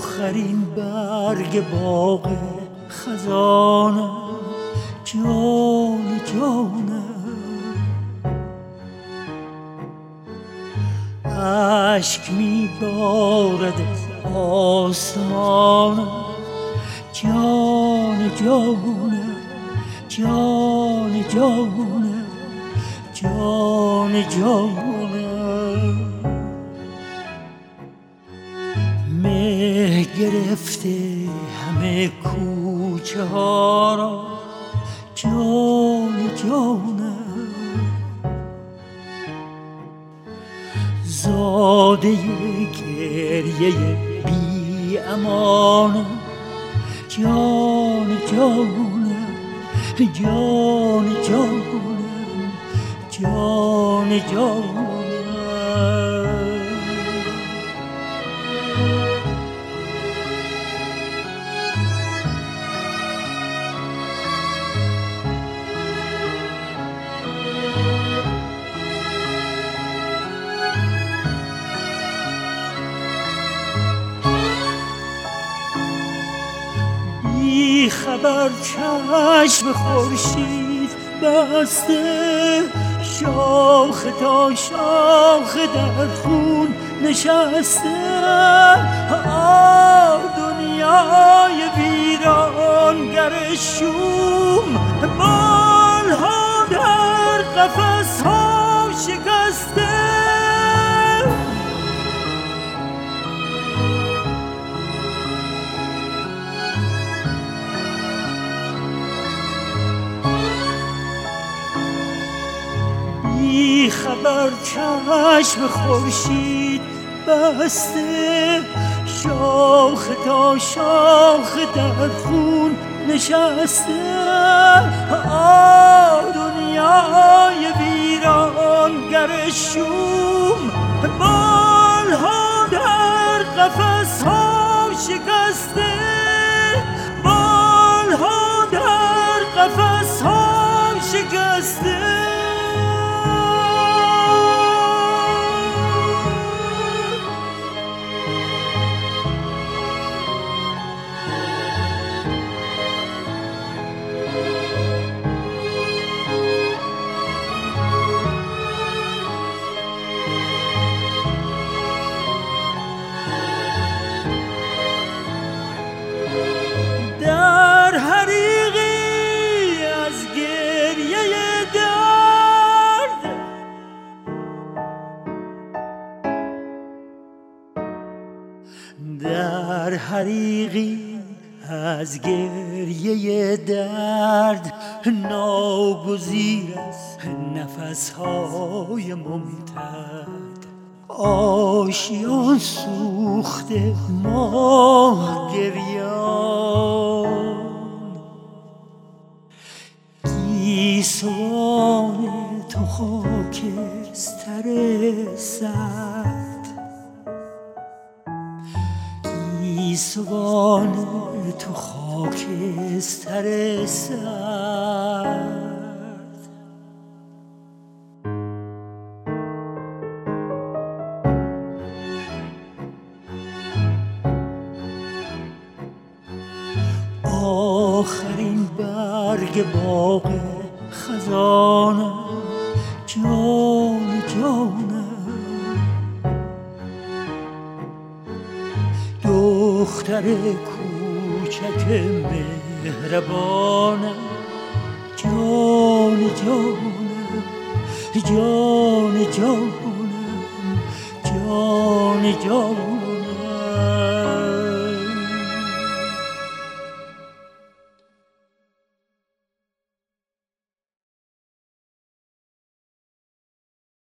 آخرین برگ باغ خزانم، جان جانم. اشک میبارد از آسمانم، جان جانم، جان جانم، جان جانم. مه گرفته همه کوچه ها را، جان جانم. زاده گریه بی امانم، جان جانم، جان جانم، جان جانم. بی خبر چشم خورشید بسته، شاخ تا شاخ در خون نشسته. دنیای ویرانگر شوم، بالها در قفس ها شکسته. بی خبر چشم خورشید بسته، شاخ تا شاخ در خون نشسته. دنیای ویرانگر شوم، بالها در قفس ها شکسته. بالها در قفس ها شکسته. در حریقی از گریه درد، در حریقی از گریه درد، ناگزیر از نفسهای ممتد. آشیان سوخته ماه گریان، گیسوان تو خاکستر سرد. گیسوان تو خاکستر سرد. آخرین برگ باغ خزانم، جان جانم. دختر کوچک مهربانم، جان جانم، جان جانم، جان جانم.